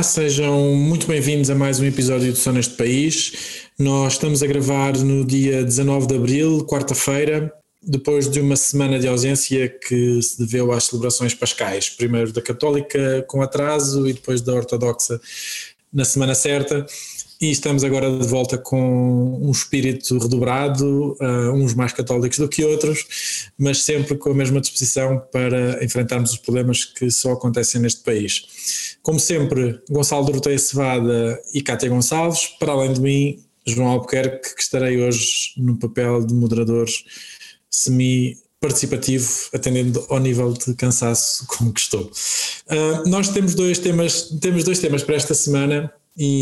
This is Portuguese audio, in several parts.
Olá, sejam muito bem-vindos a mais um episódio do Só Neste País. Nós estamos a gravar no dia 19 de Abril, quarta-feira, depois de uma semana de ausência que se deveu às celebrações pascais, primeiro da Católica com atraso e depois da Ortodoxa na semana certa. E estamos agora de volta com um espírito redobrado, uns mais católicos do que outros, mas sempre com a mesma disposição para enfrentarmos os problemas que só acontecem neste país. Como sempre, Gonçalo Doroteia Cevada e Cátia Gonçalves, para além de mim, João Albuquerque, que estarei hoje no papel de moderador semi-participativo, atendendo ao nível de cansaço com que estou. Nós temos dois temas para esta semana.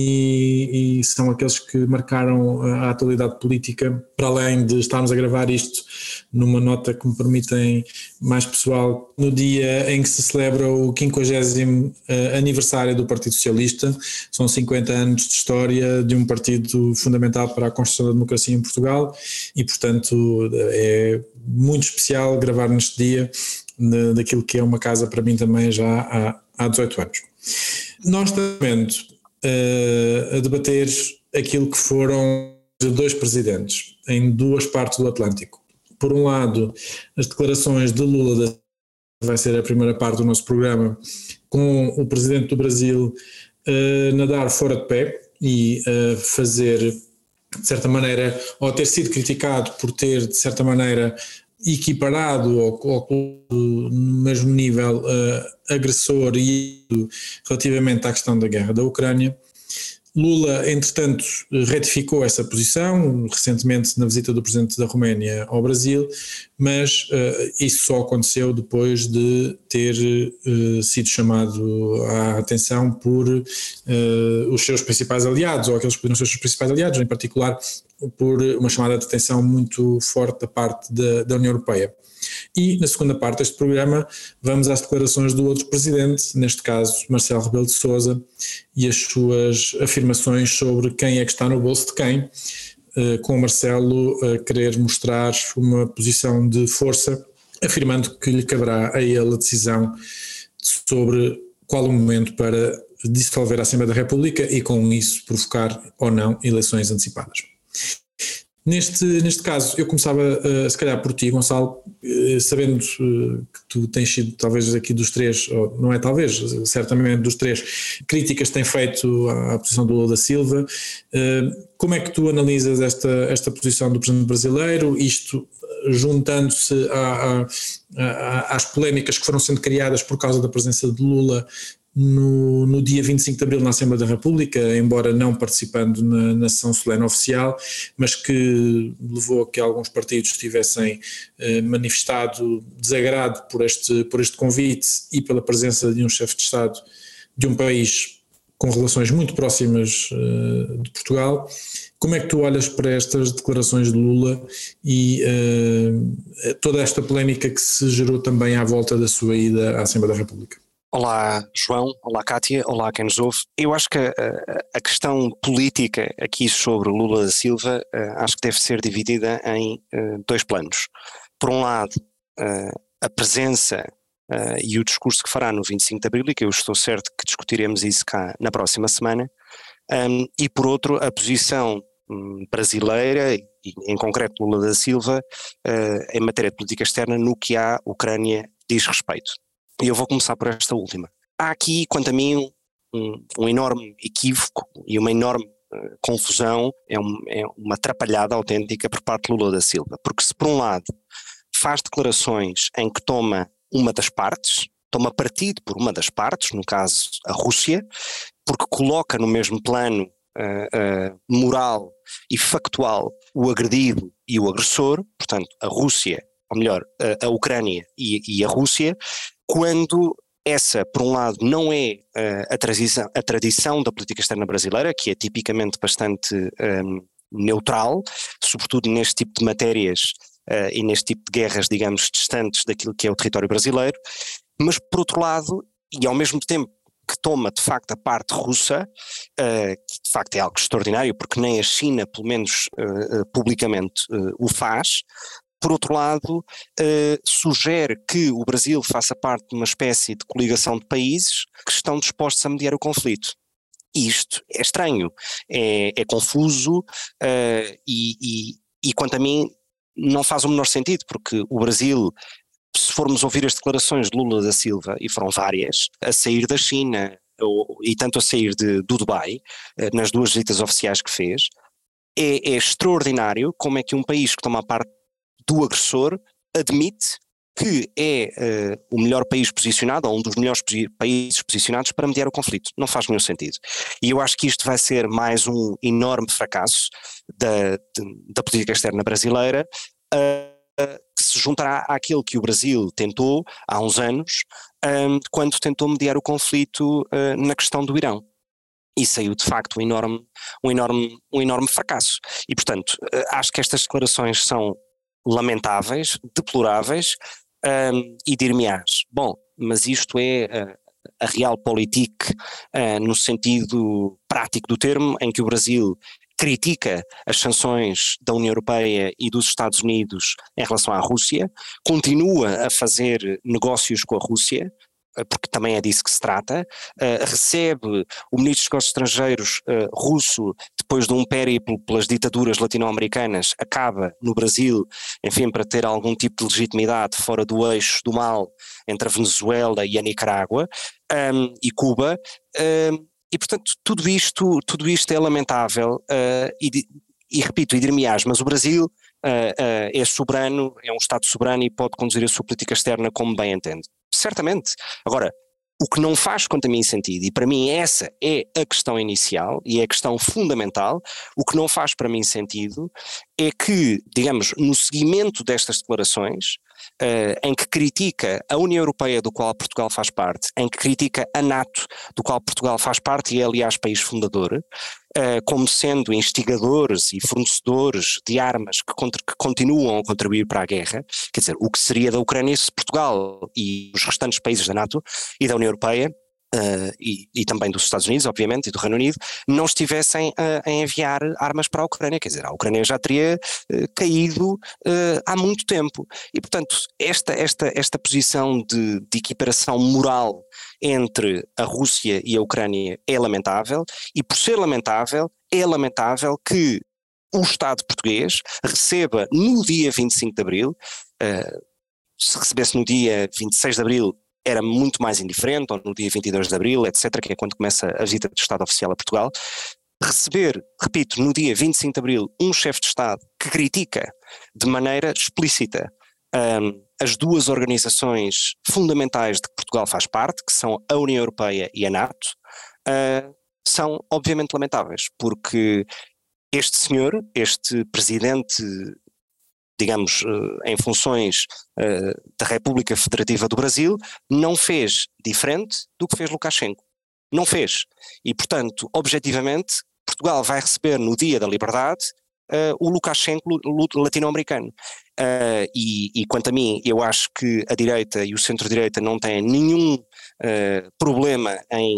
E são aqueles que marcaram a atualidade política, para além de estarmos a gravar isto numa nota que me permitem mais pessoal, no dia em que se celebra o 50º aniversário do Partido Socialista. São 50 anos de história de um partido fundamental para a construção da democracia em Portugal e, portanto, é muito especial gravar neste dia daquilo que é uma casa para mim também já há 18 anos. Nós estamos a debater aquilo que foram dois presidentes em duas partes do Atlântico. Por um lado, as declarações de Lula, vai ser a primeira parte do nosso programa, com o presidente do Brasil nadar fora de pé e fazer, de certa maneira, ou ter sido criticado por ter, de certa maneira, equiparado ou no mesmo nível agressor e relativamente à questão da guerra da Ucrânia. Lula, entretanto, retificou essa posição recentemente na visita do presidente da Roménia ao Brasil, mas isso só aconteceu depois de ter sido chamado à atenção por os seus principais aliados, ou aqueles que poderiam ser os seus principais aliados, em particular por uma chamada de atenção muito forte da parte da União Europeia. E na segunda parte deste programa vamos às declarações do outro presidente, neste caso Marcelo Rebelo de Sousa, e as suas afirmações sobre quem é que está no bolso de quem, com o Marcelo a querer mostrar uma posição de força, afirmando que lhe caberá a ele a decisão sobre qual o momento para dissolver a Assembleia da República e com isso provocar ou não eleições antecipadas. Neste caso, eu começava se calhar por ti, Gonçalo, sabendo que tu tens sido talvez aqui dos três, ou não é talvez, certamente dos três, críticas têm feito à posição do Lula da Silva. Como é que tu analisas esta posição do presidente brasileiro, isto juntando-se às polémicas que foram sendo criadas por causa da presença de Lula no dia 25 de Abril na Assembleia da República, embora não participando na sessão solene oficial, mas que levou a que alguns partidos tivessem manifestado desagrado por este convite e pela presença de um chefe de Estado de um país com relações muito próximas de Portugal. Como é que tu olhas para estas declarações de Lula e toda esta polémica que se gerou também à volta da sua ida à Assembleia da República? Olá João, olá Cátia, olá quem nos ouve. Eu acho que a questão política aqui sobre Lula da Silva acho que deve ser dividida em dois planos. Por um lado, a presença e o discurso que fará no 25 de Abril, e que eu estou certo que discutiremos isso cá na próxima semana, e por outro a posição brasileira, e em concreto Lula da Silva, em matéria de política externa no que à Ucrânia diz respeito. E eu vou começar por esta última. Há aqui, quanto a mim, um enorme equívoco e uma enorme confusão, é uma atrapalhada autêntica por parte de Lula da Silva, porque se por um lado faz declarações em que toma uma das partes, toma partido por uma das partes, no caso a Rússia, porque coloca no mesmo plano moral e factual o agredido e o agressor, portanto a Rússia, ou melhor, a Ucrânia e a Rússia, quando essa, por um lado, não é a tradição da política externa brasileira, que é tipicamente bastante neutral, sobretudo neste tipo de matérias e neste tipo de guerras, digamos, distantes daquilo que é o território brasileiro, mas por outro lado, e ao mesmo tempo que toma de facto a parte russa, que de facto é algo extraordinário, porque nem a China, pelo menos publicamente, o faz. Por outro lado, sugere que o Brasil faça parte de uma espécie de coligação de países que estão dispostos a mediar o conflito. E isto é estranho, é confuso e quanto a mim não faz o menor sentido, porque o Brasil, se formos ouvir as declarações de Lula da Silva, e foram várias, a sair da China e tanto a sair do Dubai, nas duas visitas oficiais que fez, é extraordinário como é que um país que toma parte do agressor admite que é o melhor país posicionado, ou um dos melhores países posicionados para mediar o conflito. Não faz nenhum sentido. E eu acho que isto vai ser mais um enorme fracasso da política externa brasileira, que se juntará àquele que o Brasil tentou há uns anos, quando tentou mediar o conflito na questão do Irão. E saiu de facto um enorme fracasso. E portanto, acho que estas declarações são lamentáveis, deploráveis, e dir-me-ás, bom, mas isto é a realpolitik no sentido prático do termo, em que o Brasil critica as sanções da União Europeia e dos Estados Unidos em relação à Rússia, continua a fazer negócios com a Rússia, porque também é disso que se trata, recebe o ministro dos Negócios Estrangeiros russo, depois de um périplo pelas ditaduras latino-americanas, acaba no Brasil, enfim, para ter algum tipo de legitimidade fora do eixo do mal entre a Venezuela e a Nicarágua, e Cuba, e portanto tudo isto é lamentável, e repito, e dir-me-ás, mas o Brasil é soberano, é um Estado soberano e pode conduzir a sua política externa como bem entende. Certamente. Agora, o que não faz, quanto a mim, sentido, e para mim essa é a questão inicial e é a questão fundamental, o que não faz para mim sentido é que, digamos, no seguimento destas declarações, em que critica a União Europeia, do qual Portugal faz parte, em que critica a NATO, do qual Portugal faz parte e é aliás país fundador, como sendo instigadores e fornecedores de armas que continuam a contribuir para a guerra, quer dizer, o que seria da Ucrânia se Portugal e os restantes países da NATO e da União Europeia, e também dos Estados Unidos, obviamente, e do Reino Unido, não estivessem a enviar armas para a Ucrânia, quer dizer, a Ucrânia já teria caído há muito tempo. E, portanto, esta posição de equiparação moral entre a Rússia e a Ucrânia é lamentável, e por ser lamentável, é lamentável que o Estado português receba no dia 25 de Abril, se recebesse no dia 26 de Abril, era muito mais indiferente, ou no dia 22 de Abril, etc., que é quando começa a visita de Estado oficial a Portugal, receber, repito, no dia 25 de Abril, um chefe de Estado que critica de maneira explícita as duas organizações fundamentais de que Portugal faz parte, que são a União Europeia e a NATO, são obviamente lamentáveis, porque este senhor, este presidente, digamos, em funções da República Federativa do Brasil, não fez diferente do que fez Lukashenko. Não fez. E, portanto, objetivamente, Portugal vai receber no Dia da Liberdade o Lukashenko latino-americano. E quanto a mim, eu acho que a direita e o centro-direita não têm nenhum problema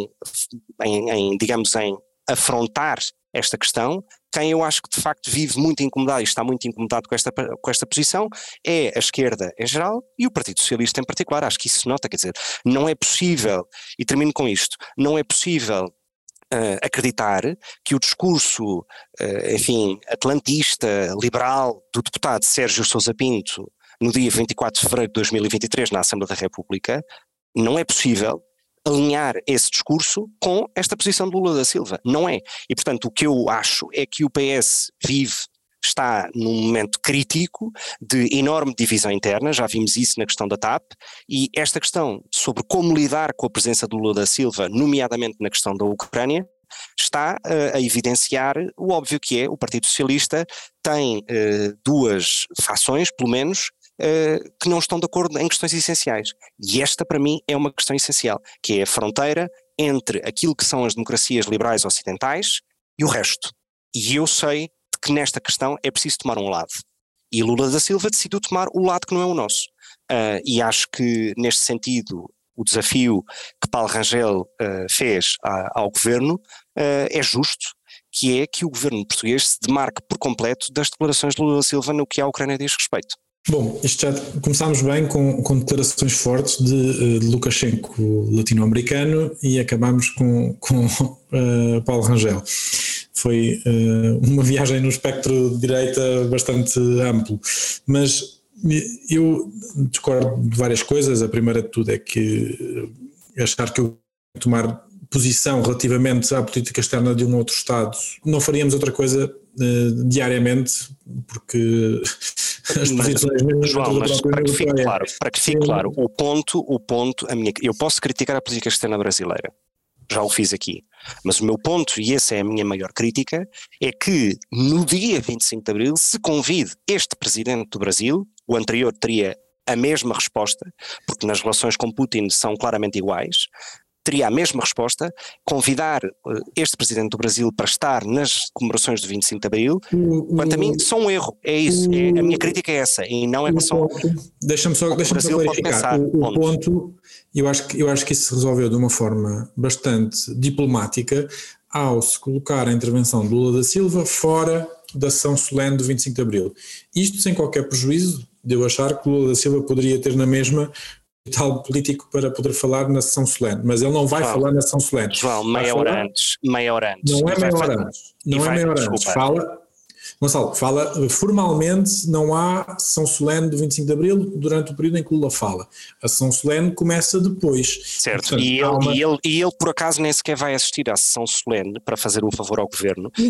digamos, em afrontar esta questão. Quem eu acho que de facto vive muito incomodado e está muito incomodado com esta posição é a esquerda em geral e o Partido Socialista em particular. Acho que isso se nota, quer dizer, não é possível, e termino com isto, não é possível acreditar que o discurso, enfim, atlantista, liberal do deputado Sérgio Sousa Pinto no dia 24 de fevereiro de 2023 na Assembleia da República, não é possível alinhar esse discurso com esta posição de Lula da Silva, não é. E portanto o que eu acho é que o PS está num momento crítico de enorme divisão interna, já vimos isso na questão da TAP, e esta questão sobre como lidar com a presença de Lula da Silva, nomeadamente na questão da Ucrânia, está a evidenciar o óbvio que é, o Partido Socialista tem duas fações, pelo menos, que não estão de acordo em questões essenciais. E esta, para mim, é uma questão essencial, que é a fronteira entre aquilo que são as democracias liberais ocidentais e o resto. E eu sei que nesta questão é preciso tomar um lado. E Lula da Silva decidiu tomar o lado que não é o nosso. E acho que, neste sentido, o desafio que Paulo Rangel fez ao governo é justo, que é que o governo português se demarque por completo das declarações de Lula da Silva no que à Ucrânia diz respeito. Bom, isto já começámos bem com declarações fortes de Lukashenko latino-americano e acabámos com Paulo Rangel. Foi uma viagem no espectro de direita bastante amplo, mas eu discordo de várias coisas. A primeira de tudo é que achar que eu tomar posição relativamente à política externa de um outro Estado, não faríamos outra coisa diariamente, porque as posições... João, mas para que fique claro, o ponto, eu posso criticar a política externa brasileira, já o fiz aqui, mas o meu ponto, e essa é a minha maior crítica, é que no dia 25 de Abril se convide este presidente do Brasil, o anterior teria a mesma resposta, porque nas relações com Putin são claramente iguais, teria a mesma resposta, convidar este presidente do Brasil para estar nas comemorações do 25 de Abril, quanto a mim, só um erro, é isso, a minha crítica é essa, e não é só... Deixa-me só clarificar, o ponto, eu acho que isso se resolveu de uma forma bastante diplomática ao se colocar a intervenção de Lula da Silva fora da sessão solene do 25 de Abril. Isto sem qualquer prejuízo de eu achar que Lula da Silva poderia ter na mesma tal político para poder falar na sessão solene, mas ele não vai falar na sessão solene. João, meia hora antes. Não é meia hora antes. Gonçalo, fala formalmente, não há sessão solene do 25 de Abril durante o período em que Lula fala. A sessão solene começa depois. Certo, portanto, e ele por acaso nem sequer vai assistir à sessão solene para fazer um favor ao governo. Que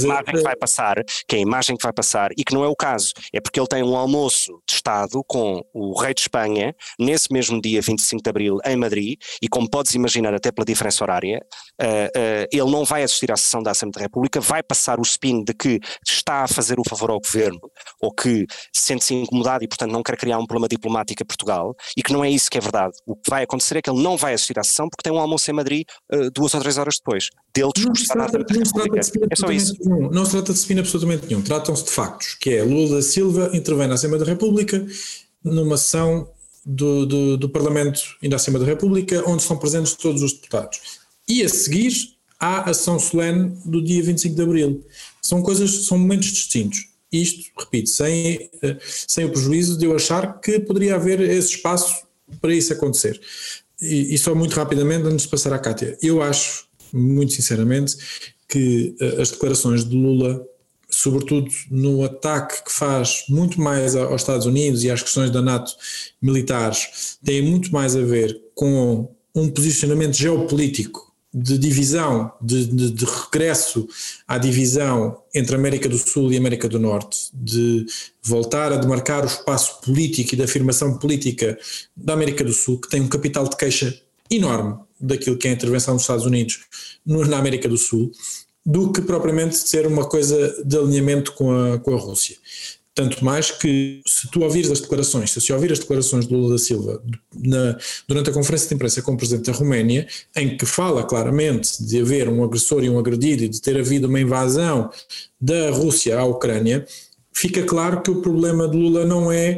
é a imagem que vai passar, e que não é o caso, é porque ele tem um almoço de Estado com o rei de Espanha, nesse mesmo dia 25 de Abril, em Madrid, e como podes imaginar até pela diferença horária, ele não vai assistir à sessão da Assembleia da República, vai passar o spin de que está a fazer um favor ao governo, ou que sente-se incomodado e portanto não quer criar um problema diplomático a Portugal, e que não é isso que é verdade. O que vai acontecer é que ele não vai assistir à sessão porque tem um almoço em Madrid 2 ou 3 horas depois dele discursar na Assembleia da República. É só isso. Não se trata de spin absolutamente nenhum, tratam-se de factos, que é Lula da Silva intervém na Assembleia da República numa sessão do Parlamento e da Assembleia da República onde estão presentes todos os deputados. E a seguir há a sessão solene do dia 25 de Abril. São momentos distintos. Isto, repito, sem o prejuízo de eu achar que poderia haver esse espaço para isso acontecer. E só muito rapidamente, antes de passar à Cátia, eu acho, muito sinceramente, que as declarações de Lula, sobretudo no ataque que faz muito mais aos Estados Unidos e às questões da NATO militares, têm muito mais a ver com um posicionamento geopolítico de divisão, de regresso à divisão entre a América do Sul e a América do Norte, de voltar a demarcar o espaço político e de afirmação política da América do Sul, que tem um capital de queixa enorme daquilo que é a intervenção dos Estados Unidos na América do Sul, do que propriamente ser uma coisa de alinhamento com a Rússia. Tanto mais que se ouvir as declarações de Lula da Silva durante a conferência de imprensa com o presidente da Roménia, em que fala claramente de haver um agressor e um agredido e de ter havido uma invasão da Rússia à Ucrânia, fica claro que o problema de Lula não é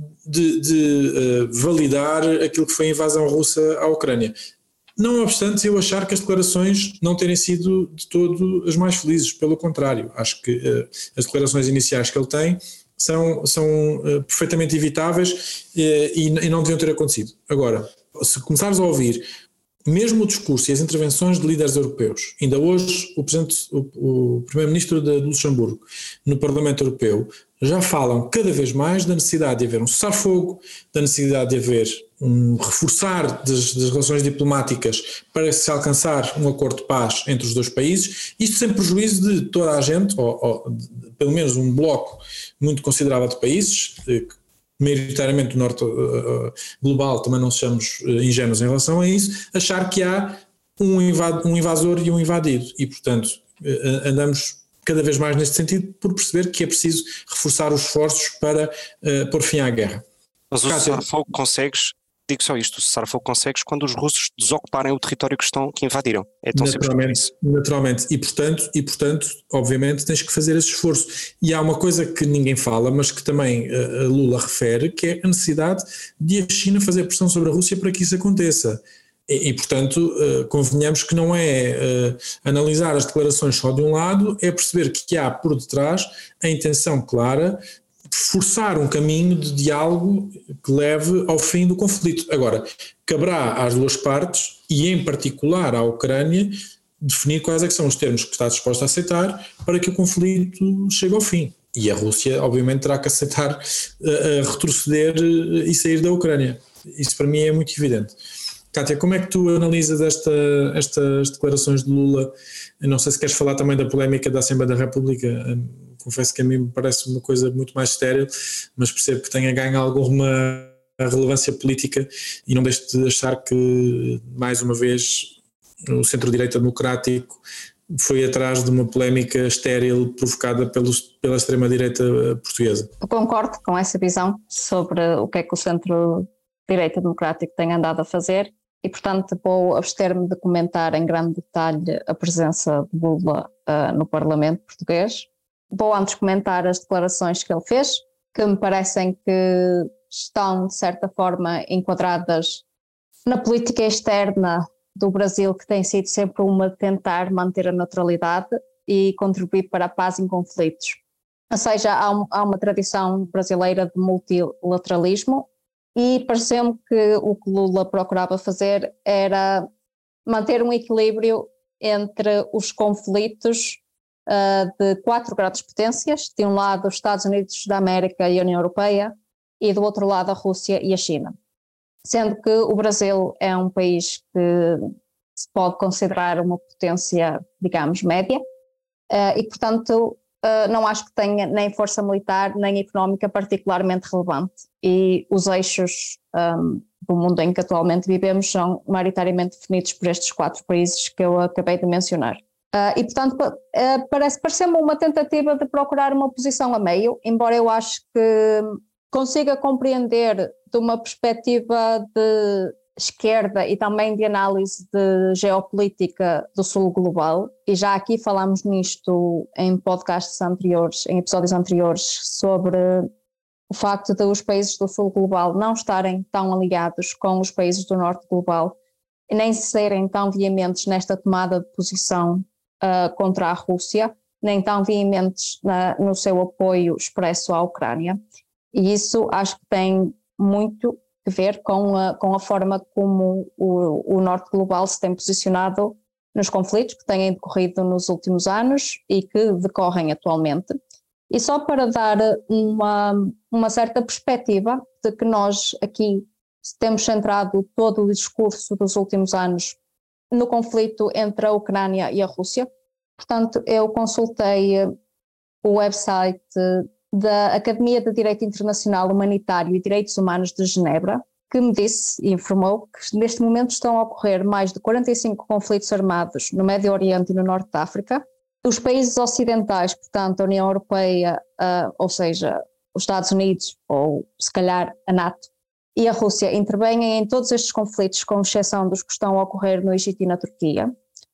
de validar aquilo que foi a invasão russa à Ucrânia. Não obstante eu achar que as declarações não terem sido de todo as mais felizes, pelo contrário, acho que as declarações iniciais que ele tem são perfeitamente evitáveis e não deviam ter acontecido. Agora, se começares a ouvir mesmo o discurso e as intervenções de líderes europeus, ainda hoje o primeiro-ministro de Luxemburgo no Parlamento Europeu já falam cada vez mais da necessidade de haver um cessar-fogo, da necessidade de haver um reforçar das relações diplomáticas para se alcançar um acordo de paz entre os dois países, isto sem prejuízo de toda a gente, ou pelo menos um bloco muito considerável de países, maioritariamente do norte global, também não sejamos ingênuos em relação a isso, achar que há um invasor e um invadido, e portanto andamos cada vez mais neste sentido por perceber que é preciso reforçar os esforços para pôr fim à guerra. Mas o cessar-fogo consegues, digo só isto, o cessar-fogo consegues quando os russos desocuparem o território que invadiram. É tão simples. Naturalmente. E portanto, obviamente, tens que fazer esse esforço. E há uma coisa que ninguém fala, mas que também Lula refere, que é a necessidade de a China fazer pressão sobre a Rússia para que isso aconteça. E portanto, convenhamos que não é analisar as declarações só de um lado, é perceber que há por detrás a intenção clara forçar um caminho de diálogo que leve ao fim do conflito. Agora, caberá às duas partes, e em particular à Ucrânia, definir quais é que são os termos que está disposto a aceitar para que o conflito chegue ao fim. E a Rússia, obviamente, terá que aceitar retroceder e sair da Ucrânia. Isso para mim é muito evidente. Kátia, como é que tu analisas estas declarações de Lula? Eu não sei se queres falar também da polémica da Assembleia da República. Confesso que a mim me parece uma coisa muito mais estéril, mas percebo que tenha ganho alguma relevância política e não deixo de achar que, mais uma vez, o centro-direita democrático foi atrás de uma polémica estéril provocada pela extrema-direita portuguesa. Eu concordo com essa visão sobre o que é que o centro-direita democrático tem andado a fazer e, portanto, vou abster-me de comentar em grande detalhe a presença de Lula no Parlamento português. Vou antes comentar as declarações que ele fez, que me parecem que estão, de certa forma, enquadradas na política externa do Brasil, que tem sido sempre uma de tentar manter a neutralidade e contribuir para a paz em conflitos. Ou seja, há uma tradição brasileira de multilateralismo e pareceu-me que o que Lula procurava fazer era manter um equilíbrio entre os conflitos de 4 grandes potências, de um lado os Estados Unidos da América e a União Europeia, e do outro lado a Rússia e a China. Sendo que o Brasil é um país que se pode considerar uma potência, digamos, média, e, portanto, não acho que tenha nem força militar nem económica particularmente relevante. E os eixos do mundo em que atualmente vivemos são maioritariamente definidos por estes 4 países que eu acabei de mencionar. E, portanto, parece-me uma tentativa de procurar uma posição a meio, embora eu acho que consiga compreender de uma perspectiva de esquerda e também de análise de geopolítica do sul global, e já aqui falámos nisto em podcasts anteriores, em episódios anteriores, sobre o facto de os países do sul global não estarem tão aliados com os países do norte global e nem serem tão veementes nesta tomada de posição contra a Rússia, nem tão veementes no seu apoio expresso à Ucrânia. E isso acho que tem muito a ver com a forma como o norte global se tem posicionado nos conflitos que têm decorrido nos últimos anos e que decorrem atualmente. E só para dar uma certa perspectiva de que nós aqui temos centrado todo o discurso dos últimos anos no conflito entre a Ucrânia e a Rússia. Portanto, eu consultei o website da Academia de Direito Internacional Humanitário e Direitos Humanos de Genebra, que me disse e informou que neste momento estão a ocorrer mais de 45 conflitos armados no Médio Oriente e no Norte da África. Os países ocidentais, portanto a União Europeia, ou seja, os Estados Unidos ou se calhar a NATO e a Rússia, intervêm em todos estes conflitos, com exceção dos que estão a ocorrer no Egito e na Turquia.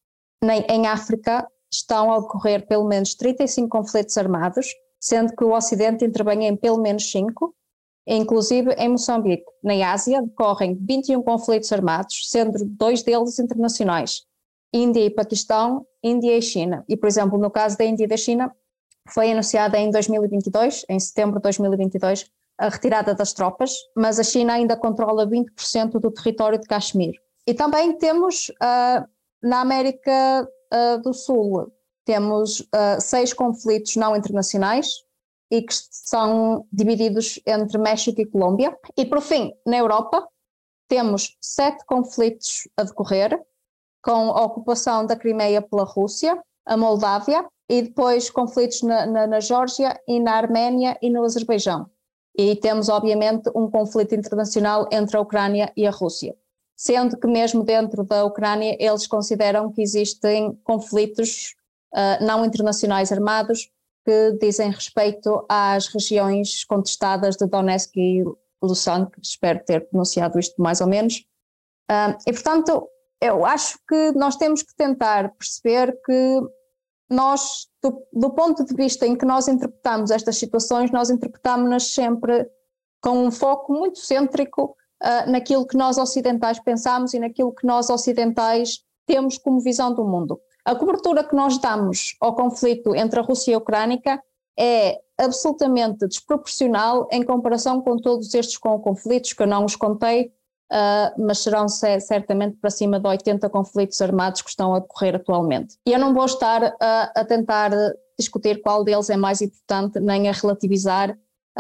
Em África estão a ocorrer pelo menos 35 conflitos armados, sendo que o Ocidente intervém em pelo menos 5, inclusive em Moçambique. Na Ásia decorrem 21 conflitos armados, sendo 2 deles internacionais, Índia e Paquistão, Índia e China. E, por exemplo, no caso da Índia e da China, foi anunciada em 2022, em setembro de 2022, a retirada das tropas, mas a China ainda controla 20% do território de Caxemir. E também temos, na América do Sul, temos 6 conflitos não internacionais e que são divididos entre México e Colômbia. E, por fim, na Europa, temos 7 conflitos a decorrer, com a ocupação da Crimeia pela Rússia, a Moldávia, e depois conflitos na Geórgia e na Arménia e no Azerbaijão. E temos, obviamente, um conflito internacional entre a Ucrânia e a Rússia, sendo que mesmo dentro da Ucrânia eles consideram que existem conflitos não internacionais armados que dizem respeito às regiões contestadas de Donetsk e Luhansk, espero ter pronunciado isto mais ou menos. E, portanto, eu acho que nós temos que tentar perceber que nós, do ponto de vista em que nós interpretamos estas situações, nós interpretamos-nas sempre com um foco muito cêntrico naquilo que nós ocidentais pensamos e naquilo que nós ocidentais temos como visão do mundo. A cobertura que nós damos ao conflito entre a Rússia e a Ucrânia é absolutamente desproporcional em comparação com todos estes conflitos, que eu não os contei, mas serão certamente para cima de 80 conflitos armados que estão a decorrer atualmente. E eu não vou estar a tentar discutir qual deles é mais importante, nem a relativizar,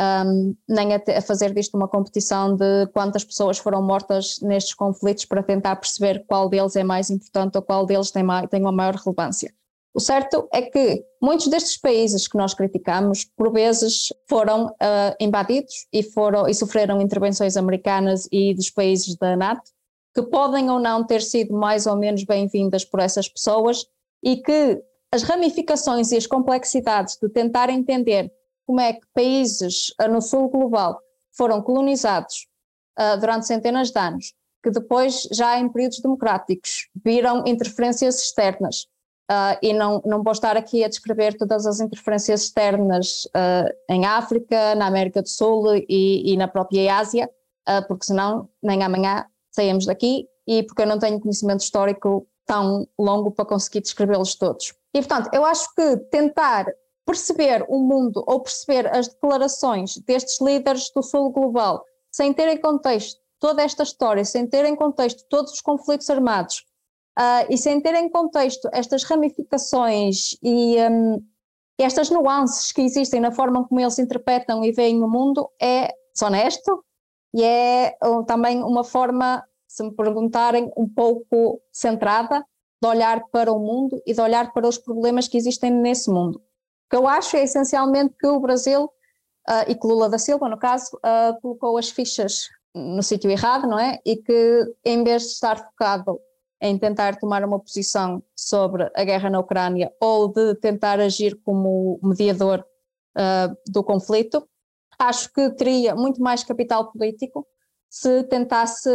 nem a fazer disto uma competição de quantas pessoas foram mortas nestes conflitos para tentar perceber qual deles é mais importante ou qual deles tem uma maior relevância. O certo é que muitos destes países que nós criticamos, por vezes, foram invadidos e sofreram intervenções americanas e dos países da NATO, que podem ou não ter sido mais ou menos bem-vindas por essas pessoas, e que as ramificações e as complexidades de tentar entender como é que países no sul global foram colonizados durante centenas de anos, que depois, já em períodos democráticos, viram interferências externas. E não vou estar aqui a descrever todas as interferências externas em África, na América do Sul e na própria Ásia, porque senão nem amanhã saímos daqui, e porque eu não tenho conhecimento histórico tão longo para conseguir descrevê-los todos. E portanto, eu acho que tentar perceber o mundo ou perceber as declarações destes líderes do sul global sem ter em contexto toda esta história, sem ter em contexto todos os conflitos armados, e sem ter em contexto estas ramificações e estas nuances que existem na forma como eles interpretam e veem o mundo, é desonesto e é também uma forma, se me perguntarem, um pouco centrada de olhar para o mundo e de olhar para os problemas que existem nesse mundo. O que eu acho é essencialmente que o Brasil, e que Lula da Silva, no caso, colocou as fichas no sítio errado, não é? E que, em vez de estar focado em tentar tomar uma posição sobre a guerra na Ucrânia ou de tentar agir como mediador do conflito, acho que teria muito mais capital político se tentasse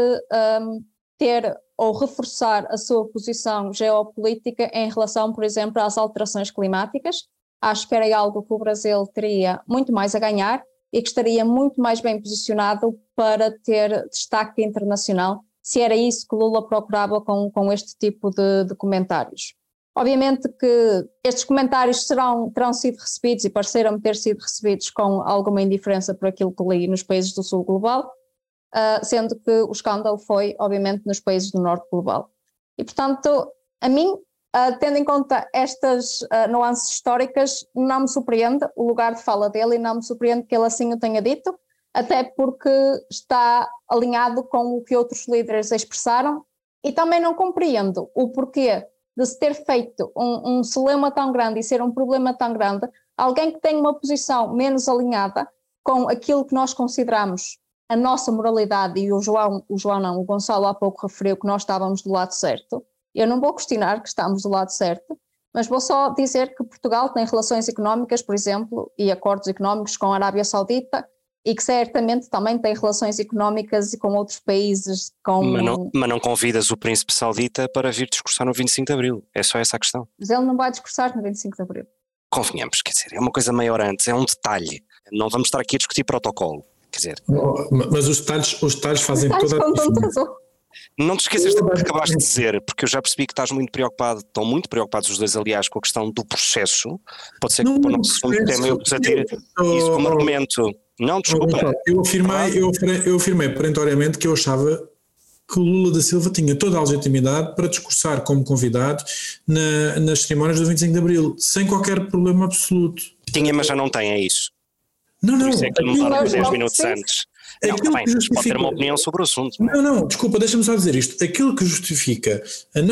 ter ou reforçar a sua posição geopolítica em relação, por exemplo, às alterações climáticas. Acho que era algo que o Brasil teria muito mais a ganhar e que estaria muito mais bem posicionado para ter destaque internacional, se era isso que Lula procurava com este tipo de comentários. Obviamente que estes comentários terão sido recebidos e pareceram ter sido recebidos com alguma indiferença por aquilo que li nos países do sul global, sendo que o escândalo foi, obviamente, nos países do norte global. E, portanto, a mim, tendo em conta estas nuances históricas, não me surpreende o lugar de fala dele e não me surpreende que ele assim o tenha dito, até porque está alinhado com o que outros líderes expressaram, e também não compreendo o porquê de se ter feito um celeuma tão grande e ser um problema tão grande, alguém que tem uma posição menos alinhada com aquilo que nós consideramos a nossa moralidade, e o Gonçalo há pouco referiu que nós estávamos do lado certo. Eu não vou questionar que estamos do lado certo, mas vou só dizer que Portugal tem relações económicas, por exemplo, e acordos económicos com a Arábia Saudita, e que certamente também tem relações económicas com outros países. Mas não convidas o príncipe saudita para vir discursar no 25 de Abril, é só essa a questão. Mas ele não vai discursar no 25 de Abril. Convenhamos, quer dizer, é uma coisa maior antes, é um detalhe, não vamos estar aqui a discutir protocolo, quer dizer. Mas os detalhes fazem toda a diferença. Não te esqueças do que acabaste de dizer, porque eu já percebi que estás muito preocupado, estão muito preocupados os dois, aliás, com a questão do processo. Pode ser que para o nosso segundo tema eu possa ter isso como argumento. Não, desculpa. Eu afirmei perentoriamente que eu achava que o Lula da Silva tinha toda a legitimidade para discursar como convidado nas cerimónias do 25 de Abril, sem qualquer problema absoluto. Tinha, mas já não tem, é isso. Não. Por isso é que mudaram 10 minutos antes. Não, também, pode ter uma opinião sobre o assunto. Não, desculpa, deixa-me só dizer isto. Aquilo que justifica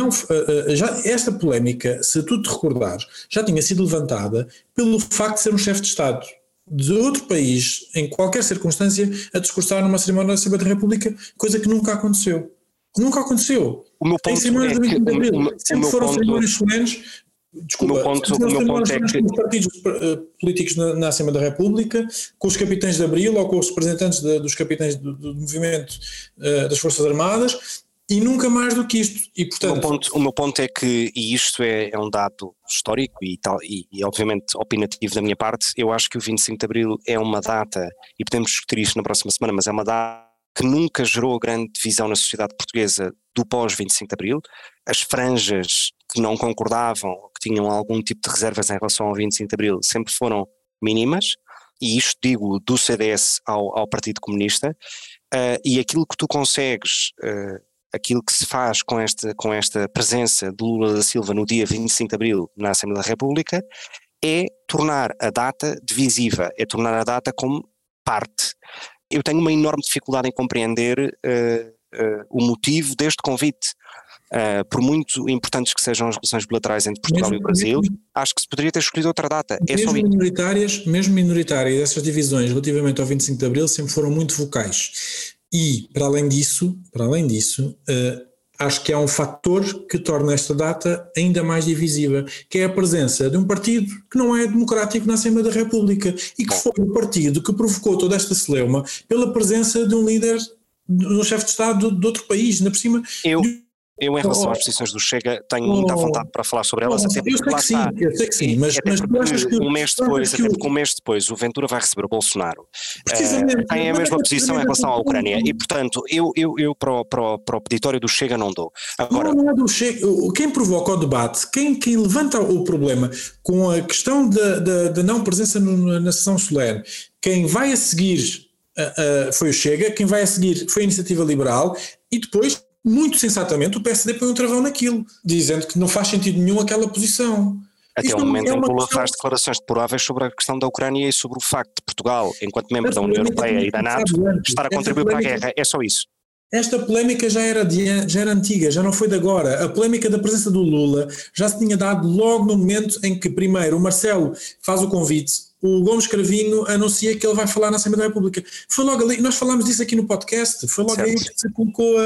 esta polémica, se tu te recordares, já tinha sido levantada pelo facto de ser um chefe de Estado de outro país, em qualquer circunstância, a discursar numa cerimónia da Assembleia da República, coisa que nunca aconteceu. Nunca aconteceu. O meu ponto é que sempre foram cerimónias solenes. Desculpa, o meu ponto é que os partidos políticos na Assembleia da República, com os capitães de Abril ou com os representantes dos capitães do movimento das Forças Armadas, e nunca mais do que isto. E, portanto, o meu ponto é que, e isto é um dado histórico e obviamente opinativo da minha parte, eu acho que o 25 de Abril é uma data, e podemos discutir isto na próxima semana, mas é uma data que nunca gerou grande divisão na sociedade portuguesa do pós-25 de Abril. As franjas que não concordavam, que tinham algum tipo de reservas em relação ao 25 de Abril, sempre foram mínimas, e isto digo do CDS ao Partido Comunista, e aquilo que tu consegues, aquilo que se faz com esta presença de Lula da Silva no dia 25 de Abril na Assembleia da República é tornar a data divisiva, é tornar a data como parte. Eu tenho uma enorme dificuldade em compreender o motivo deste convite. Por muito importantes que sejam as relações bilaterais entre Portugal e o Brasil, acho que se poderia ter escolhido outra data. Mesmo minoritárias, essas divisões relativamente ao 25 de Abril sempre foram muito vocais. E, para além disso, acho que há um fator que torna esta data ainda mais divisiva, que é a presença de um partido que não é democrático na Assembleia da República e que foi o partido que provocou toda esta celeuma pela presença de um líder, de um chefe de Estado de outro país, ainda por cima. Eu, em relação às posições do Chega, tenho muita vontade para falar sobre elas, até porque eu sei que sim, mas tu achas que um mês depois o Ventura vai receber o Bolsonaro, tem a mesma posição em relação à Ucrânia, e portanto eu para o peditório do Chega não dou. Agora, não é do Chega, quem provoca o debate, quem levanta o problema com a questão da não presença na sessão solene, quem vai a seguir foi o Chega, quem vai a seguir foi a Iniciativa Liberal, e depois, muito sensatamente, o PSD põe um travão naquilo, dizendo que não faz sentido nenhum aquela posição. Até o momento em que Lula faz declarações deploráveis sobre a questão da Ucrânia e sobre o facto de Portugal, enquanto membro da União Europeia e da NATO, estar a contribuir para a guerra. É só isso. Esta polémica já era antiga, já não foi de agora. A polémica da presença do Lula já se tinha dado logo no momento em que, primeiro, o Marcelo faz o convite, o Gomes Cravinho anuncia que ele vai falar na Assembleia da República. Foi logo ali, nós falámos disso aqui no podcast, foi logo aí que se colocou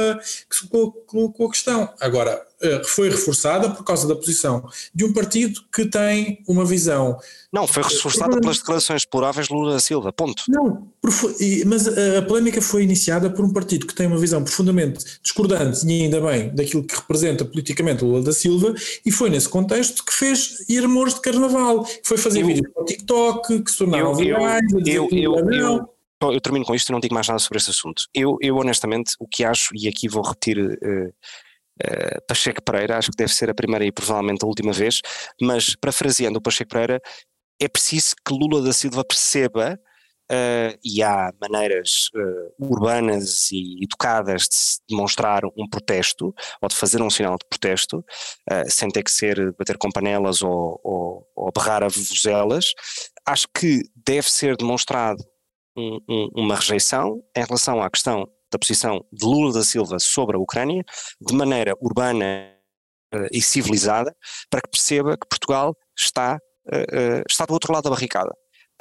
a questão. Agora, foi reforçada por causa da posição de um partido que tem uma visão... Não, foi reforçada pelas declarações deploráveis de Lula da Silva, ponto. Não, mas a polémica foi iniciada por um partido que tem uma visão profundamente discordante, e ainda bem, daquilo que representa politicamente Lula da Silva, e foi nesse contexto que fez ir amores de carnaval, que foi fazer vídeos para o TikTok, que se tornaram virais, eu termino com isto e não digo mais nada sobre este assunto. Eu honestamente, o que acho, e aqui vou repetir... Pacheco Pereira, acho que deve ser a primeira e provavelmente a última vez, mas parafraseando o Pacheco Pereira, é preciso que Lula da Silva perceba, e há maneiras urbanas e educadas de se demonstrar um protesto, ou de fazer um sinal de protesto, sem ter que ser bater com panelas ou berrar a vuvuzelas. Acho que deve ser demonstrado uma rejeição em relação à questão da posição de Lula da Silva sobre a Ucrânia, de maneira urbana e civilizada, para que perceba que Portugal está do outro lado da barricada.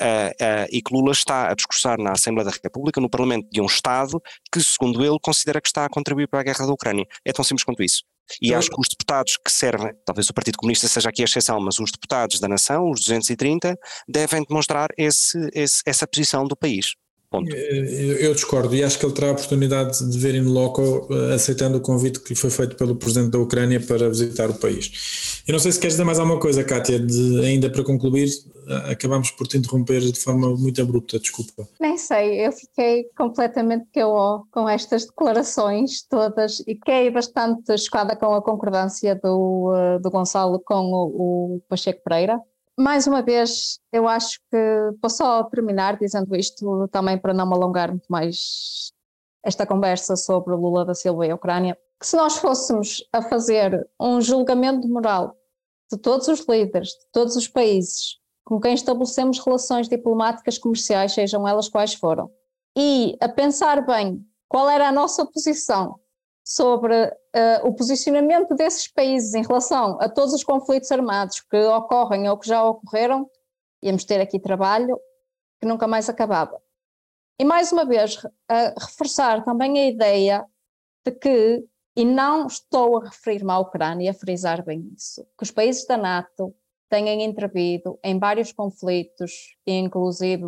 E que Lula está a discursar na Assembleia da República, no Parlamento de um Estado que, segundo ele, considera que está a contribuir para a guerra da Ucrânia. É tão simples quanto isso. E acho que os deputados que servem, talvez o Partido Comunista seja aqui a exceção, mas os deputados da nação, os 230, devem demonstrar essa posição do país. Ponto. Eu discordo, e acho que ele terá a oportunidade de ver in loco, aceitando o convite que lhe foi feito pelo Presidente da Ucrânia para visitar o país. Eu não sei se queres dizer mais alguma coisa, Kátia, ainda para concluir, acabamos por te interromper de forma muito abrupta, desculpa. Nem sei, eu fiquei completamente KO com estas declarações todas e fiquei bastante chocada com a concordância do Gonçalo com o Pacheco Pereira. Mais uma vez, eu acho que vou só terminar dizendo isto também para não me alongar muito mais esta conversa sobre Lula da Silva e a Ucrânia, que se nós fôssemos a fazer um julgamento moral de todos os líderes, de todos os países com quem estabelecemos relações diplomáticas comerciais, sejam elas quais foram, e a pensar bem qual era a nossa posição sobre o posicionamento desses países em relação a todos os conflitos armados que ocorrem ou que já ocorreram, íamos ter aqui trabalho que nunca mais acabava. E mais uma vez, reforçar também a ideia de que, e não estou a referir-me à Ucrânia, a frisar bem isso, que os países da NATO têm intervido em vários conflitos, e inclusive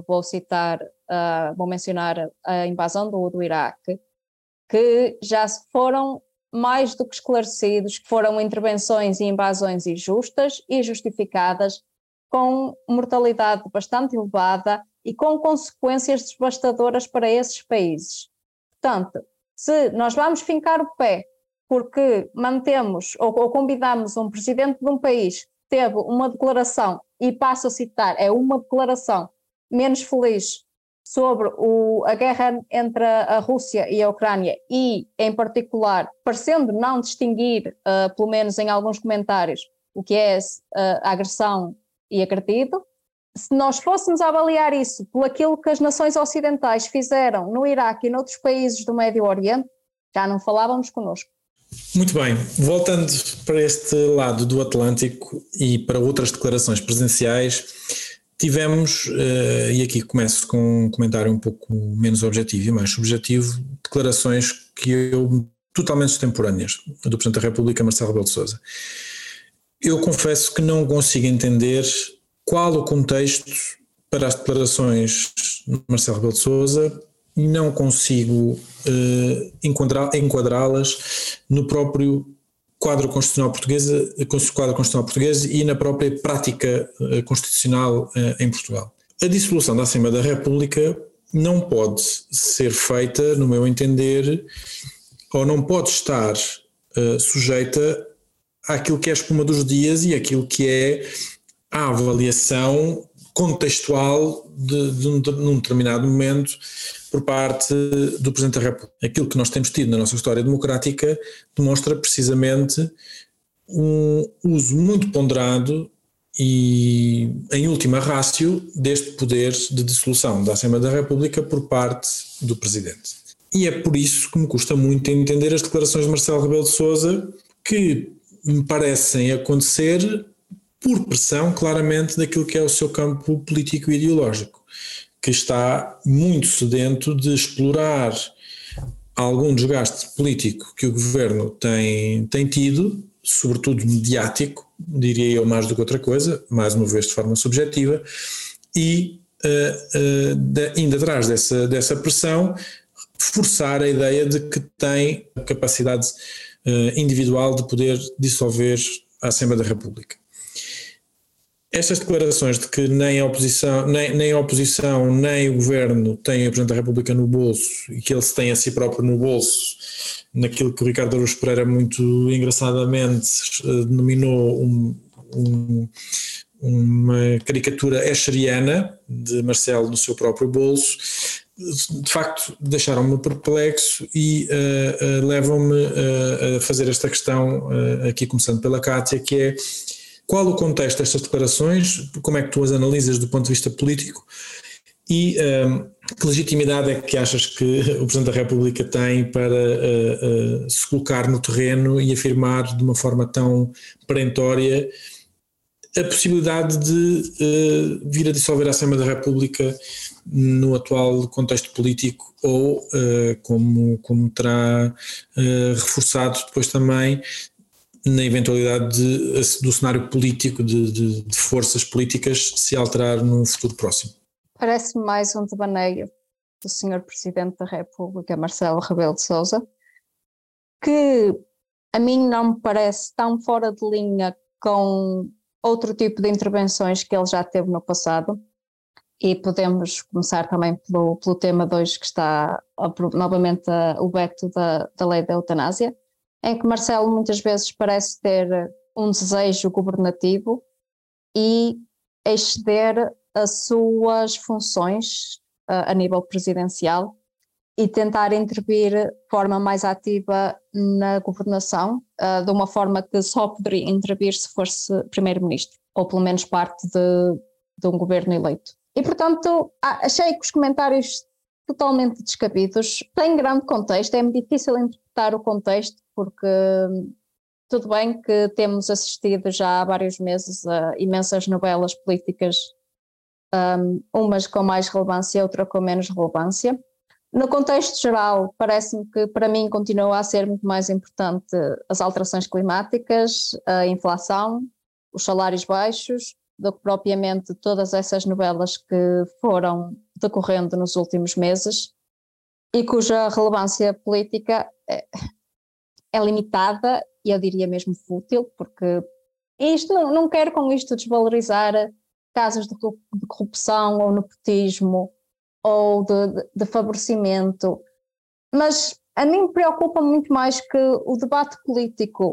vou mencionar a invasão do Iraque, que já foram mais do que esclarecidos, que foram intervenções e invasões injustas e justificadas, com mortalidade bastante elevada e com consequências devastadoras para esses países. Portanto, se nós vamos fincar o pé porque mantemos ou convidamos um presidente de um país que teve uma declaração, e passo a citar, é uma declaração menos feliz sobre a guerra entre a Rússia e a Ucrânia e, em particular, parecendo não distinguir, pelo menos em alguns comentários, o que é a agressão e agredido. Se nós fôssemos avaliar isso por aquilo que as nações ocidentais fizeram no Iraque e noutros países do Médio Oriente, já não falávamos connosco. Muito bem, voltando para este lado do Atlântico e para outras declarações presidenciais, tivemos, e aqui começo com um comentário um pouco menos objetivo e mais subjetivo, declarações totalmente extemporâneas do Presidente da República, Marcelo Rebelo de Sousa. Eu confesso que não consigo entender qual o contexto para as declarações de Marcelo Rebelo de Sousa e não consigo enquadrá-las no próprio quadro constitucional português e na própria prática constitucional em Portugal. A dissolução da Assembleia da República não pode ser feita, no meu entender, ou não pode estar sujeita àquilo que é a espuma dos dias e àquilo que é a avaliação contextual num determinado momento por parte do Presidente da República. Aquilo que nós temos tido na nossa história democrática demonstra precisamente um uso muito ponderado e em última ratio deste poder de dissolução da Assembleia da República por parte do Presidente. E é por isso que me custa muito entender as declarações de Marcelo Rebelo de Sousa, que me parecem acontecer por pressão claramente daquilo que é o seu campo político e ideológico, que está muito sedento de explorar algum desgaste político que o governo tem tido, sobretudo mediático, diria eu mais do que outra coisa, mais uma vez de forma subjetiva, e indo atrás dessa pressão, forçar a ideia de que tem capacidade individual de poder dissolver a Assembleia da República. Estas declarações de que nem a oposição nem o governo têm o Presidente da República no bolso e que ele se tem a si próprio no bolso, naquilo que o Ricardo Araújo Pereira muito engraçadamente denominou uma caricatura escheriana de Marcelo no seu próprio bolso, de facto deixaram-me perplexo e levam-me a fazer esta questão, aqui começando pela Cátia, que é: qual o contexto destas declarações, como é que tu as analisas do ponto de vista político e que legitimidade é que achas que o Presidente da República tem para se colocar no terreno e afirmar de uma forma tão perentória a possibilidade de vir a dissolver a Assembleia da República no atual contexto político ou, como terá reforçado depois também, na eventualidade do cenário político de forças políticas se alterar no futuro próximo? Parece-me mais um devaneio do Sr. Presidente da República, Marcelo Rebelo de Sousa, que a mim não me parece tão fora de linha com outro tipo de intervenções que ele já teve no passado. E podemos começar também pelo tema 2, que está novamente o veto da lei da eutanásia, em que Marcelo muitas vezes parece ter um desejo governativo e exceder as suas funções a nível presidencial e tentar intervir de forma mais ativa na governação, de uma forma que só poderia intervir se fosse primeiro-ministro, ou pelo menos parte de um governo eleito. E, portanto, achei que os comentários totalmente descabidos têm grande contexto, é difícil interpretar o contexto, porque tudo bem que temos assistido já há vários meses a imensas novelas políticas, umas com mais relevância, outra com menos relevância. No contexto geral, parece-me que para mim continua a ser muito mais importante as alterações climáticas, a inflação, os salários baixos, do que propriamente todas essas novelas que foram decorrendo nos últimos meses e cuja relevância política é limitada e eu diria mesmo fútil, porque isto não quero com isto desvalorizar casos de corrupção ou nepotismo ou de favorecimento, mas a mim preocupa muito mais que o debate político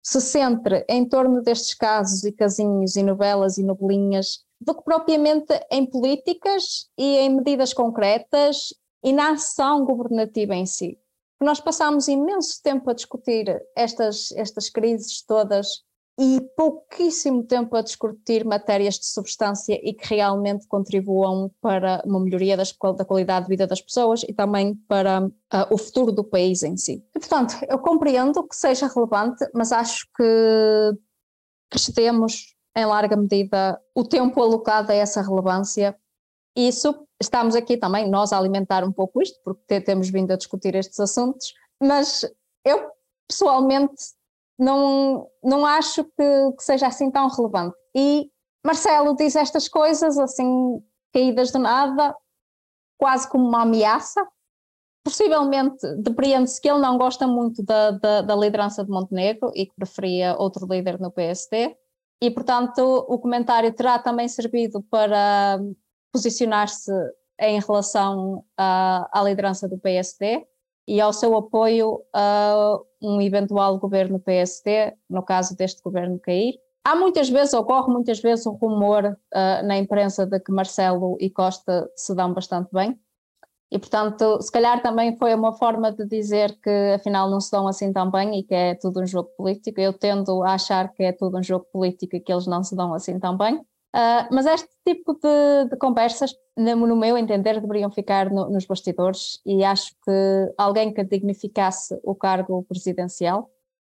se centre em torno destes casos e casinhos e novelas e novelinhas, do que propriamente em políticas e em medidas concretas e na ação governativa em si. Nós passamos imenso tempo a discutir estas crises todas e pouquíssimo tempo a discutir matérias de substância e que realmente contribuam para uma melhoria da qualidade de vida das pessoas e também para o futuro do país em si. E, portanto, eu compreendo que seja relevante, mas acho que excedemos em larga medida o tempo alocado a essa relevância. E isso, estamos aqui também nós a alimentar um pouco isto, porque temos vindo a discutir estes assuntos, mas eu pessoalmente não acho que seja assim tão relevante. E Marcelo diz estas coisas assim, caídas de nada, quase como uma ameaça. Possivelmente depreende-se que ele não gosta muito da liderança de Montenegro e que preferia outro líder no PSD. E, portanto, o comentário terá também servido para posicionar-se em relação à liderança do PSD e ao seu apoio a um eventual governo PSD, no caso deste governo cair. Ocorre muitas vezes o rumor na imprensa de que Marcelo e Costa se dão bastante bem. E, portanto, se calhar também foi uma forma de dizer que afinal não se dão assim tão bem e que é tudo um jogo político. Eu tendo a achar que é tudo um jogo político e que eles não se dão assim tão bem. Mas este tipo de conversas, no meu entender, deveriam ficar nos bastidores e acho que alguém que dignificasse o cargo presidencial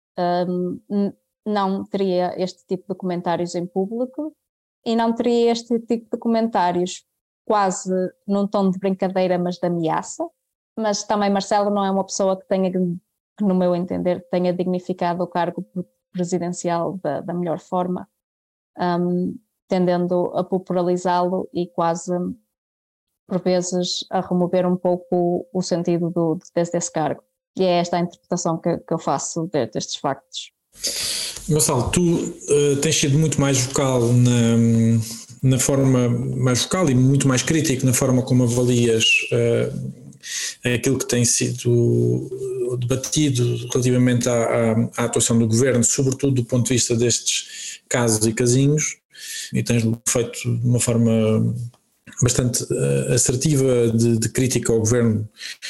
não teria este tipo de comentários em público e não teria este tipo de comentários quase num tom de brincadeira, mas de ameaça. Mas também Marcelo não é uma pessoa que no meu entender, tenha dignificado o cargo presidencial da melhor forma, tendendo a popularizá-lo e quase, por vezes, a remover um pouco o sentido desse cargo. E é esta a interpretação que eu faço destes factos. Gonçalo, tu tens sido muito mais vocal na forma mais vocal e muito mais crítico na forma como avalias aquilo que tem sido debatido relativamente à atuação do governo, sobretudo do ponto de vista destes casos e casinhos, e tens feito de uma forma bastante assertiva de crítica ao governo,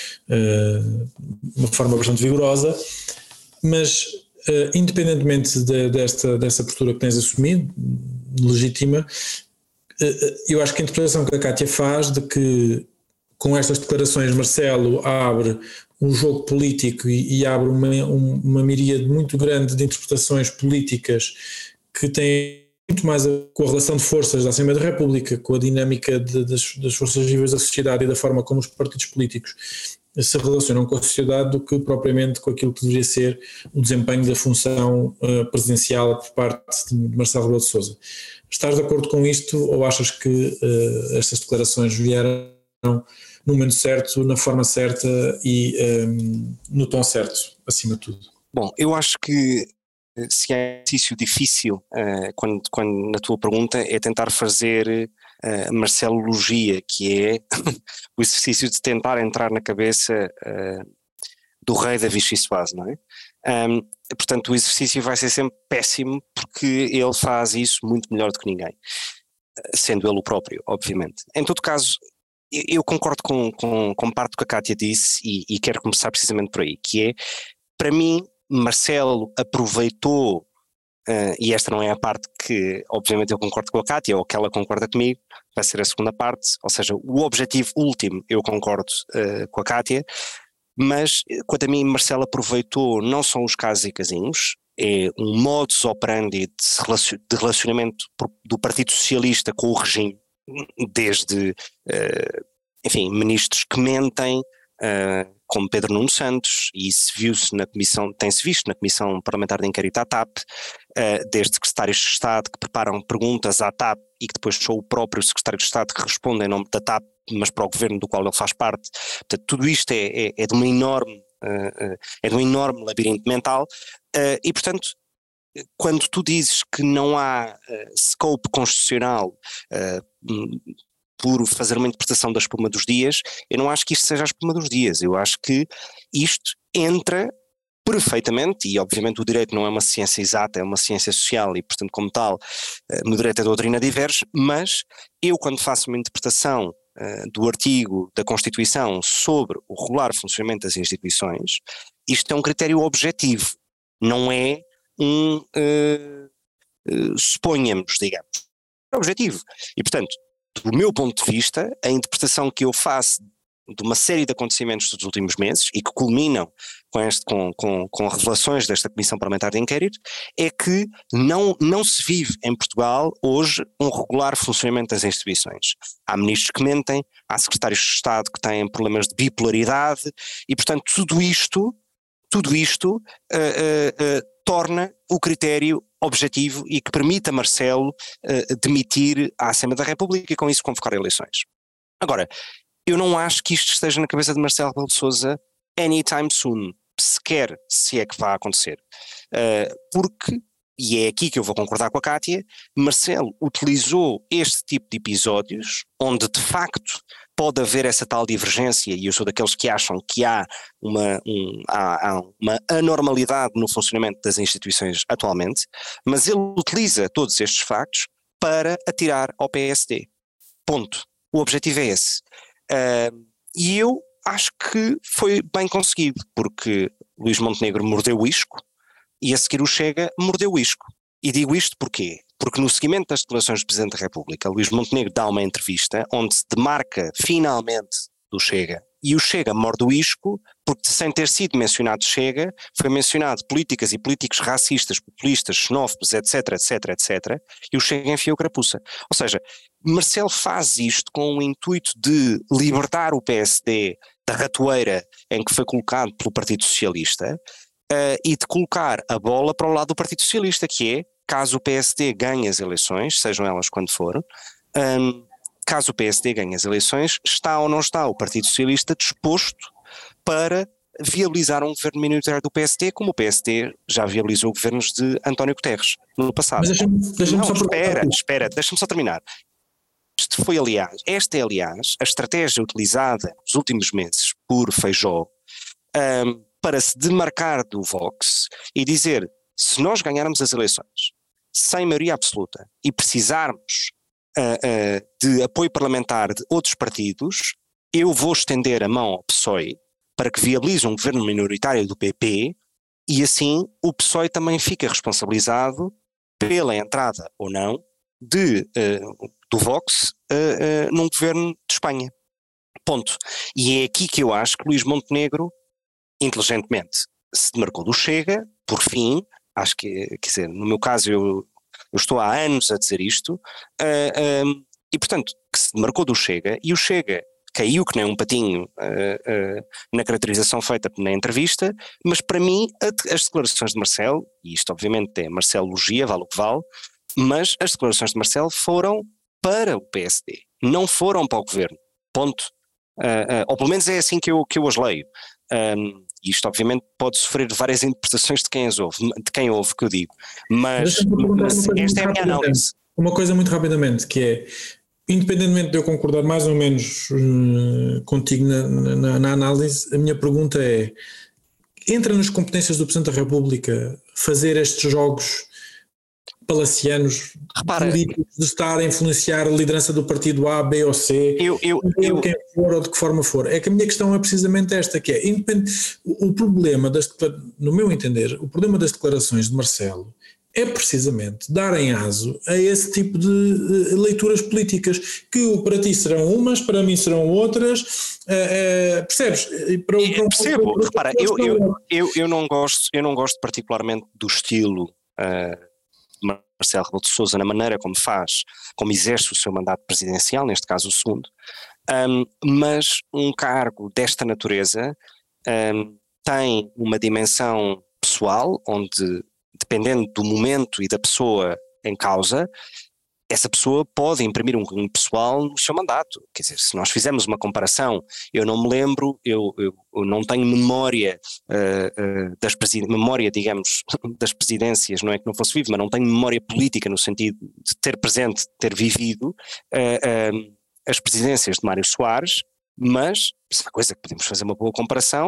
de uma forma bastante vigorosa, mas independentemente dessa postura que tens assumido, legítima, eu acho que a interpretação que a Kátia faz de que com estas declarações Marcelo abre um jogo político e abre uma miríade muito grande de interpretações políticas que têm muito mais com a relação de forças da Assembleia da República, com a dinâmica das forças vivas da sociedade e da forma como os partidos políticos se relacionam com a sociedade do que propriamente com aquilo que deveria ser o desempenho da função presidencial por parte de Marcelo Rebelo de Sousa. Estás de acordo com isto ou achas que estas declarações vieram no momento certo, na forma certa e no tom certo, acima de tudo? Bom, eu acho que se é um exercício difícil, quando na tua pergunta é tentar fazer marcelologia, que é o exercício de tentar entrar na cabeça do rei David Soares, não é? Portanto, o exercício vai ser sempre péssimo porque ele faz isso muito melhor do que ninguém, sendo ele o próprio, obviamente. Em todo caso, eu concordo com parte do que a Kátia disse e quero começar precisamente por aí, que é, para mim, Marcelo aproveitou, e esta não é a parte que obviamente eu concordo com a Kátia ou que ela concorda comigo, vai ser a segunda parte, ou seja, o objetivo último eu concordo com a Kátia, mas quanto a mim Marcelo aproveitou não só os casos e casinhos, é um modus operandi de relacionamento do Partido Socialista com o regime, desde, enfim, ministros que mentem, como Pedro Nuno Santos, e isso tem-se visto na Comissão Parlamentar de Inquérito à TAP, desde secretários de Estado que preparam perguntas à TAP e que depois sou o próprio secretário de Estado que responde em nome da TAP, mas para o governo do qual ele faz parte. Portanto, tudo isto é de um enorme labirinto mental, e portanto, quando tu dizes que não há scope constitucional por fazer uma interpretação da espuma dos dias, eu não acho que isto seja a espuma dos dias, eu acho que isto entra perfeitamente, e obviamente o direito não é uma ciência exata, é uma ciência social e portanto como tal no direito a doutrina diverge, mas eu quando faço uma interpretação do artigo da Constituição sobre o regular funcionamento das instituições, isto é um critério objetivo, não é suponhamos, digamos, é objetivo. E portanto, do meu ponto de vista, a interpretação que eu faço de uma série de acontecimentos dos últimos meses e que culminam com revelações desta Comissão Parlamentar de Inquérito, é que não se vive em Portugal hoje um regular funcionamento das instituições. Há ministros que mentem, há secretários de Estado que têm problemas de bipolaridade e portanto tudo isto torna o critério objetivo e que permite a Marcelo demitir à Assembleia da República e com isso convocar eleições. Agora, eu não acho que isto esteja na cabeça de Marcelo Rebelo de Sousa anytime soon, sequer se é que vai acontecer. Porque, e é aqui que eu vou concordar com a Cátia, Marcelo utilizou este tipo de episódios, onde de facto pode haver essa tal divergência, e eu sou daqueles que acham que há uma anormalidade no funcionamento das instituições atualmente, mas ele utiliza todos estes factos para atirar ao PSD. Ponto. O objetivo é esse. E eu acho que foi bem conseguido, porque Luís Montenegro mordeu o isco e a seguir o Chega mordeu o isco. E digo isto porquê? Porque no seguimento das declarações do Presidente da República, Luís Montenegro dá uma entrevista onde se demarca finalmente do Chega. E o Chega morde o isco porque, sem ter sido mencionado Chega, foi mencionado políticas e políticos racistas, populistas, xenófobos, etc, e o Chega enfiou carapuça. Ou seja, Marcelo faz isto com o intuito de libertar o PSD da ratoeira em que foi colocado pelo Partido Socialista e de colocar a bola para o lado do Partido Socialista, que é, caso o PSD ganhe as eleições, sejam elas quando forem, caso o PSD ganhe as eleições, está ou não está o Partido Socialista disposto para viabilizar um governo minoritário do PSD, como o PSD já viabilizou governos de António Guterres no passado. Mas deixa-me só deixa-me só terminar. Esta é aliás a estratégia utilizada nos últimos meses por Feijóo para se demarcar do Vox e dizer, se nós ganharmos as eleições sem maioria absoluta e precisarmos de apoio parlamentar de outros partidos, eu vou estender a mão ao PSOE para que viabilize um governo minoritário do PP e assim o PSOE também fica responsabilizado pela entrada ou não do Vox num governo de Espanha. Ponto. E é aqui que eu acho que Luís Montenegro, inteligentemente, se demarcou do Chega, por fim, acho que, quer dizer, no meu caso eu estou há anos a dizer isto, e portanto, que se demarcou do Chega, e o Chega caiu que nem um patinho na caracterização feita na entrevista, mas para mim as declarações de Marcelo, e isto obviamente é Marcelo elogia, vale o que vale, mas as declarações de Marcelo foram para o PSD, não foram para o governo, ponto. Ou pelo menos é assim que eu as leio. Isto obviamente pode sofrer várias interpretações de quem ouve que eu digo, mas esta é a minha análise. Uma coisa muito rapidamente, que é, independentemente de eu concordar mais ou menos contigo na análise, a minha pergunta é, entra nas competências do Presidente da República fazer estes jogos palacianos, políticos, de estar a influenciar a liderança do partido A, B ou C, quem for ou de que forma for? É que a minha questão é precisamente esta, que é, o problema, no meu entender, o problema das declarações de Marcelo é precisamente darem aso a esse tipo de leituras políticas, que para ti serão umas, para mim serão outras, percebes? Percebo, repara, eu não gosto particularmente do estilo Marcelo Rebelo de Sousa na maneira como exerce o seu mandato presidencial, neste caso o segundo, mas um cargo desta natureza tem uma dimensão pessoal, onde, dependendo do momento e da pessoa em causa, essa pessoa pode imprimir um cunho pessoal no seu mandato. Quer dizer, se nós fizermos uma comparação, eu não me lembro, eu não tenho memória memória, digamos, das presidências, não é que não fosse vivo, mas não tenho memória política no sentido de ter presente, de ter vivido as presidências de Mário Soares, mas se há coisa que podemos fazer uma boa comparação,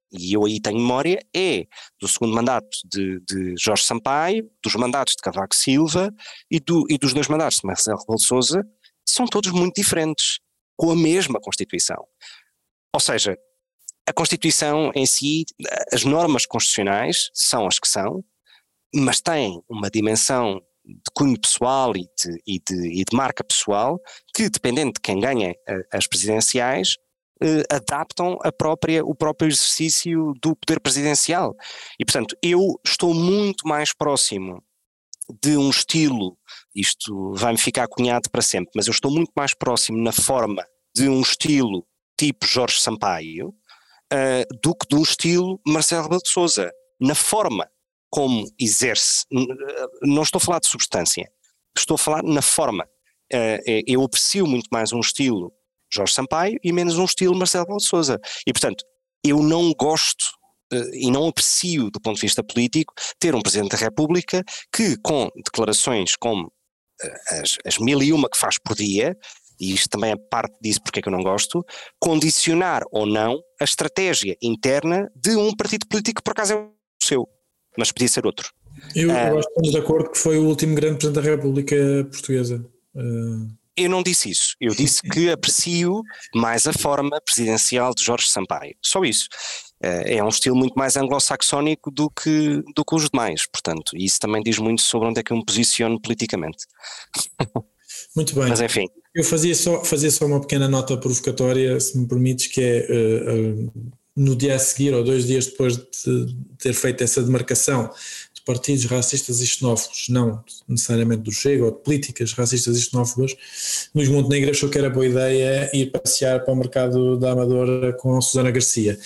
e eu aí tenho memória, é do segundo mandato de Jorge Sampaio, dos mandatos de Cavaco Silva e dos 2 mandatos de Marcelo Rebelo de Sousa, são todos muito diferentes, com a mesma Constituição. Ou seja, a Constituição em si, as normas constitucionais são as que são, mas têm uma dimensão de cunho pessoal e de marca pessoal que, dependendo de quem ganha as presidenciais, adaptam o próprio exercício do poder presidencial. E, portanto, eu estou muito mais próximo de um estilo, isto vai-me ficar cunhado para sempre, mas eu estou muito mais próximo na forma de um estilo tipo Jorge Sampaio do que de um estilo Marcelo Rebelo de Sousa, na forma como exerce. Não estou a falar de substância, estou a falar na forma. Eu aprecio muito mais um estilo Jorge Sampaio e menos um estilo Marcelo Rebelo de Sousa. E, portanto, eu não gosto e não aprecio, do ponto de vista político, ter um Presidente da República que, com declarações como as 1001 que faz por dia, e isto também é parte disso porque é que eu não gosto, condicionar ou não a estratégia interna de um partido político que por acaso é o seu, mas podia ser outro. Eu acho que estamos de acordo que foi o último grande Presidente da República Portuguesa. Eu não disse isso, eu disse que aprecio mais a forma presidencial de Jorge Sampaio, só isso. É um estilo muito mais anglo-saxónico do que os demais, portanto, e isso também diz muito sobre onde é que eu me posiciono politicamente. Muito bem. Mas enfim. Eu fazia só uma pequena nota provocatória, se me permites, que é no dia a seguir ou 2 dias depois de ter feito essa demarcação de partidos racistas e xenófobos, não necessariamente do Chega ou de políticas racistas e xenófobas, Luís Montenegro achou que era boa ideia ir passear para o mercado da Amadora com Susana Garcia,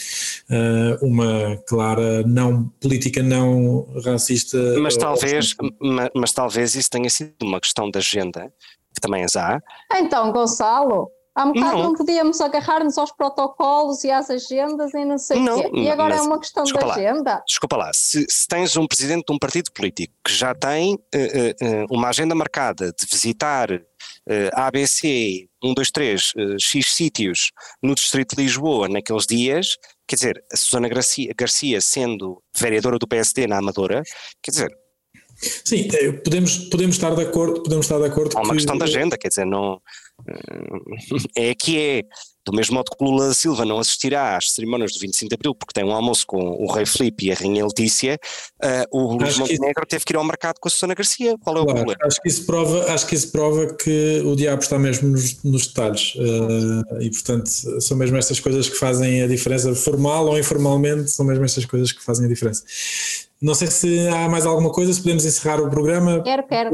uma clara política não racista. Mas talvez isso tenha sido uma questão de agenda, que também as há. Então, Gonçalo, há um bocado não podíamos agarrar-nos aos protocolos e às agendas e não sei o quê. E agora é uma questão de agenda. Desculpa lá, se tens um presidente de um partido político que já tem uma agenda marcada de visitar ABC, 1, 2, 3, X sítios no distrito de Lisboa naqueles dias, quer dizer, a Susana Garcia sendo vereadora do PSD na Amadora, quer dizer... Sim, podemos estar de acordo. Há uma questão de agenda, quer dizer, não é que é. Do mesmo modo que Lula da Silva não assistirá às cerimónias do 25 de Abril porque tem um almoço com o Rei Filipe e a Rainha Letícia, o Luís Montenegro teve que ir ao mercado com a Susana Garcia. Qual é o problema? Acho que isso prova que o diabo está mesmo nos detalhes, e portanto são mesmo estas coisas que fazem a diferença, formal ou informalmente, são mesmo estas coisas que fazem a diferença. Não sei se há mais alguma coisa, se podemos encerrar o programa.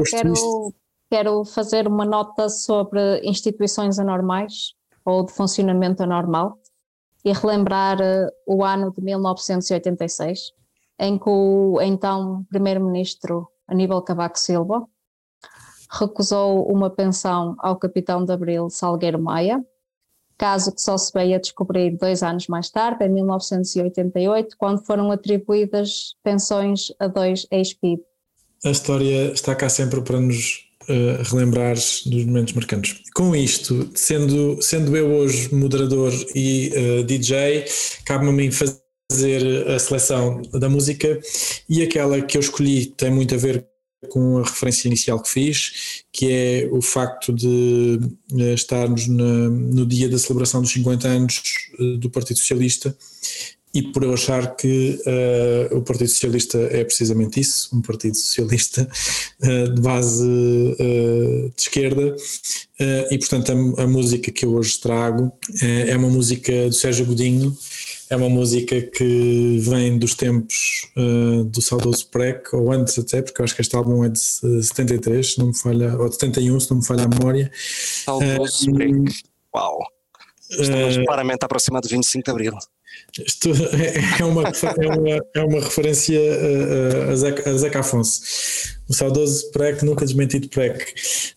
Quero fazer uma nota sobre instituições anormais ou de funcionamento anormal e relembrar o ano de 1986, em que o então primeiro-ministro Aníbal Cavaco Silva recusou uma pensão ao capitão de Abril Salgueiro Maia, caso que só se veio a descobrir 2 anos mais tarde, em 1988, quando foram atribuídas pensões a 2 ex-PIB. A história está cá sempre para nos relembrar dos momentos marcantes. Com isto, sendo eu hoje moderador e DJ, cabe-me a mim fazer a seleção da música, e aquela que eu escolhi tem muito a ver com a referência inicial que fiz, que é o facto de estarmos no dia da celebração dos 50 anos do Partido Socialista, e por eu achar que o Partido Socialista é precisamente isso, um Partido Socialista de base de esquerda, e portanto a música que eu hoje trago é uma música do Sérgio Godinho, é uma música que vem dos tempos do saudoso PREC, ou antes até, porque eu acho que este álbum é de 73, se não me falha, ou de 71, se não me falha a memória. Saudoso PREC, uau! Estamos claramente aproximados do 25 de Abril. Isto é uma referência a Zeca Afonso, o saudoso PREC, nunca desmentido PREC.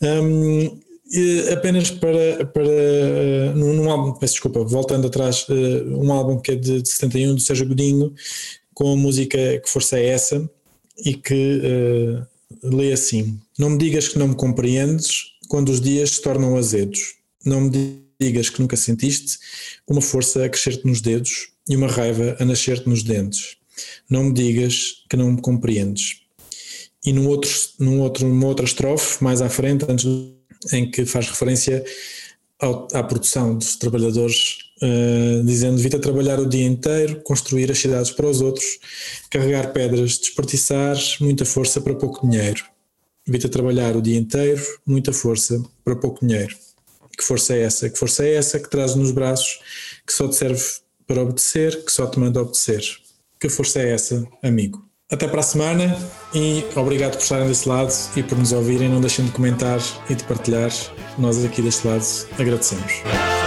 Apenas para num álbum, peço desculpa, voltando atrás, um álbum que é de 71 do Sérgio Godinho, com a música Que Força é Essa, e que lê assim: não me digas que não me compreendes quando os dias se tornam azedos, não me digas que nunca sentiste uma força a crescer-te nos dedos e uma raiva a nascer-te nos dentes. Não me digas que não me compreendes. E numa outra estrofe, mais à frente, antes em que faz referência à produção dos trabalhadores, dizendo: evita trabalhar o dia inteiro, construir as cidades para os outros, carregar pedras, desperdiçar muita força para pouco dinheiro. Evita trabalhar o dia inteiro, muita força para pouco dinheiro. Que força é essa? Que força é essa que traz nos braços, que só te serve para obedecer, que só te manda obedecer? Que força é essa, amigo? Até para a semana e obrigado por estarem desse lado e por nos ouvirem. Não deixem de comentar e de partilhar. Nós aqui deste lado agradecemos.